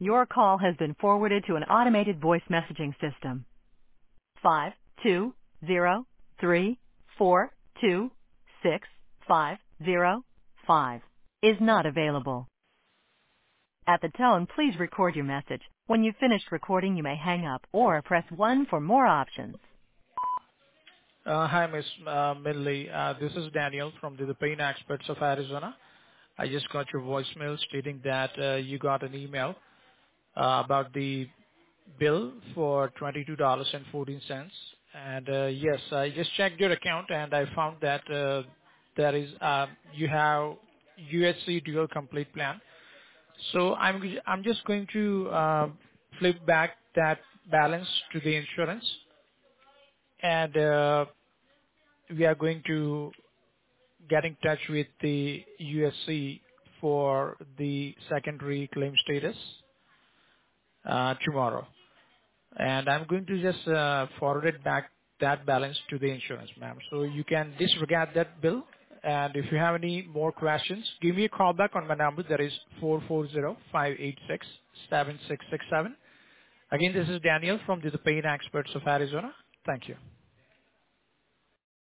Your call has been forwarded to an automated voice messaging system. 52034265005 is not available. At the tone, please record your message. When you've finished recording, you may hang up or press 1 for more options. Hi, Miss Midley. This is Daniel from the Pain Experts of Arizona. I just got your voicemail stating that you got an email about the bill for $22.14. And yes, I just checked your account and I found that there is you have USC Dual Complete Plan. So I'm just going to flip back that balance to the insurance, and we are going to get in touch with the USC for the secondary claim status tomorrow. And I'm going to just forward it back that balance to the insurance, ma'am. So you can disregard that bill. And if you have any more questions, give me a call back on my number. That is 440-586-7667. Again, this is Daniel from the Pain Experts of Arizona. Thank you.